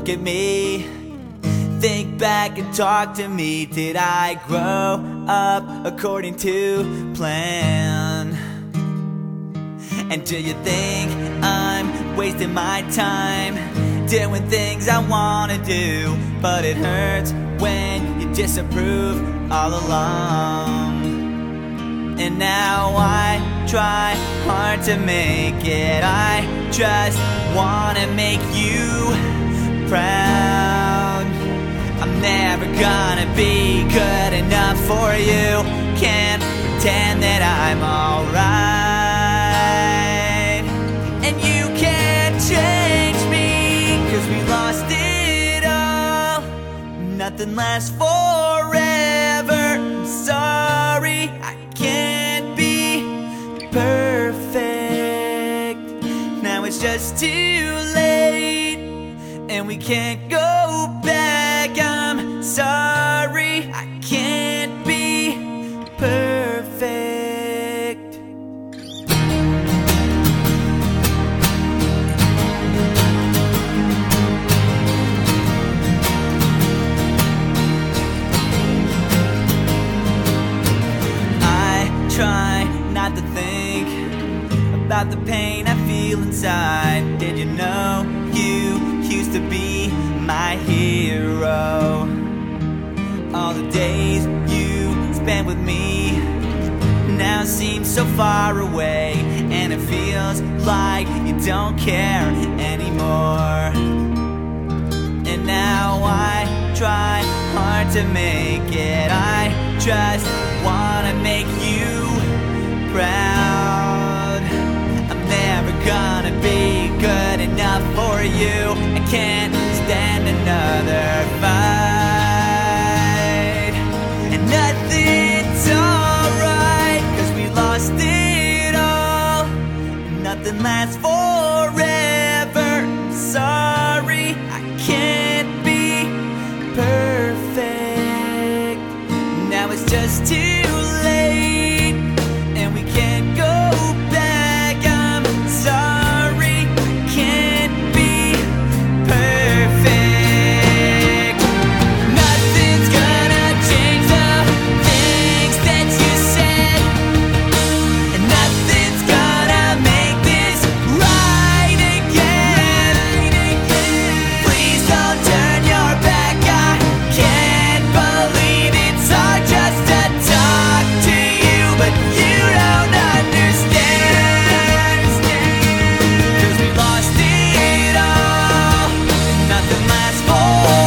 at me. Think back and talk to me. Did I grow up according to plan? And do you think I'm wasting my time doing things I wanna do? But it hurts when you disapprove all along. And now I try hard to make it. I just wanna make you proud. I'm never gonna be good enough for you. Can't pretend that I'm alright. And you can't change me, 'cause we lost it all. Nothing lasts forever. I'm sorry, I can't be perfect. Now it's just too late, and we can't go back. I'm sorry, I can't be perfect. I try not to think about the pain I feel inside. Did you know you used to be my hero? All the days you spent with me now seem so far away, and it feels like you don't care anymore. And now I try hard to make it. I just wanna make you proud. I'm never gonna be good enough for you. I can't stand another fight. And nothing's alright, 'cause we lost it all. Nothing lasts forever. I'm sorry, I can't be perfect. Now it's just too late, and we can't go back. I'm sorry, I can't be perfect. Nothing's gonna change the things that you said, and nothing's gonna make this right again. Please don't turn your back. I can't believe it's hard just to talk to you, but you don't understand. 'Cause we lost it all, and nothing lasts forever.